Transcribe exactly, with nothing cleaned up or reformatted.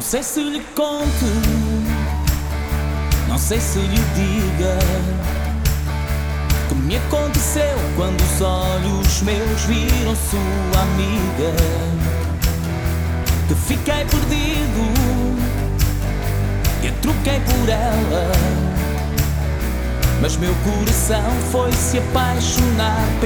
sei se lhe conto, não sei se lhe diga que me aconteceu quando os olhos meus viram sua amiga. Que fiquei perdido e a troquei por ela, mas meu coração foi se apaixonar